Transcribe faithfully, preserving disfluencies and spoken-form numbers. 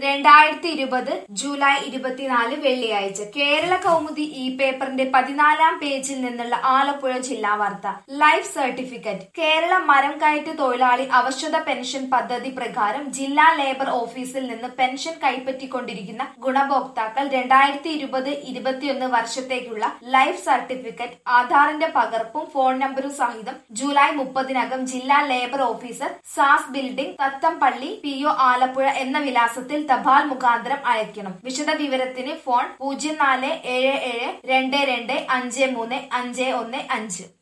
രണ്ടായിരത്തി ഇരുപത് ജൂലൈ ഇരുപത്തിനാല് വെള്ളിയാഴ്ച കേരള കൗമുദി ഇ പേപ്പറിന്റെ പതിനാലാം പേജിൽ നിന്നുള്ള ആലപ്പുഴ ജില്ലാ വാർത്ത. Life certificate. കേരള മരം കയറ്റ് തൊഴിലാളി അവശത പെൻഷൻ പദ്ധതി പ്രകാരം ജില്ലാ ലേബർ ഓഫീസിൽ നിന്ന് പെൻഷൻ കൈപ്പറ്റിക്കൊണ്ടിരിക്കുന്ന ഗുണഭോക്താക്കൾ രണ്ടായിരത്തി ഇരുപത് ഇരുപത്തിയൊന്ന് വർഷത്തേക്കുള്ള ലൈഫ് സർട്ടിഫിക്കറ്റ് ആധാറിന്റെ പകർപ്പും ഫോൺ നമ്പറും സഹിതം ജൂലൈ മുപ്പതിനകം ജില്ലാ ലേബർ ഓഫീസർ, സാസ് building, Thathampally, P O Alappuzha എന്ന വിലാസത്തിൽ തപാൽ മുഖാന്തരം അയക്കണം. വിശദ വിവരത്തിന് ഫോൺ പൂജ്യം നാല് ഏഴ് ഏഴ് രണ്ട് രണ്ട് അഞ്ച് മൂന്ന് അഞ്ച് ഒന്ന് അഞ്ച്.